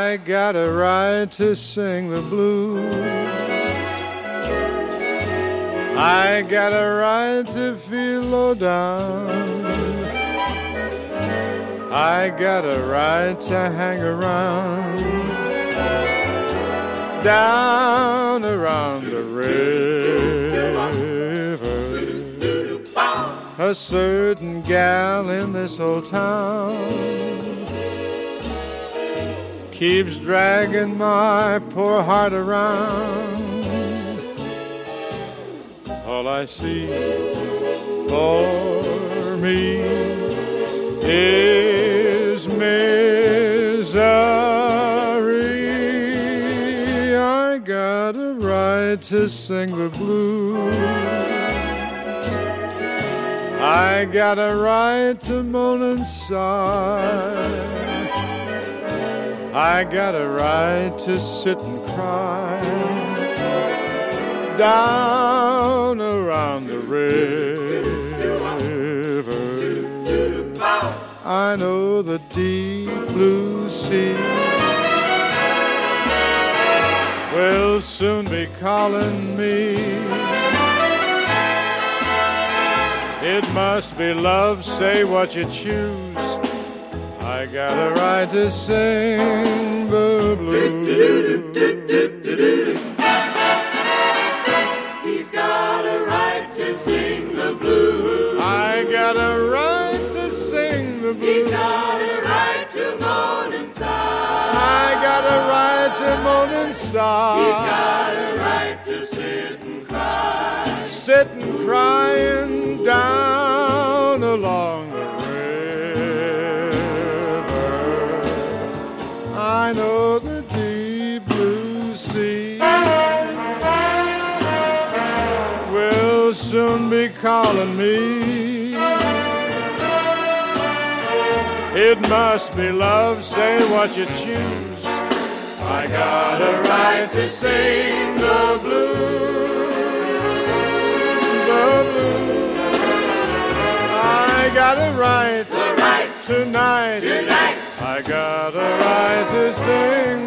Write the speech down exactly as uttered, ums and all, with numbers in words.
I got a right to sing the blues. I got a right to feel low down. I got a right to hang around, down around the river. A certain gal in this old town keeps dragging my poor heart around. All I see for me is misery. I got a right to sing the blues. I got a right to moan and sigh. I got a right to sit and cry, down around the river. I know the deep blue sea will soon be calling me. It must be love, say what you choose. I got a right to sing the blues. He's got a right to sing the blues. I got a right to sing the blues. He's got a right to moan and sigh. I got a right to moan and sigh. He's got a right to sit and cry. Sit and crying down along the river. I know the deep blue sea will soon be calling me. It must be love, say what you choose. I got a right to sing the blues, the blues. I got a right, The right tonight, tonight. I got a right to sing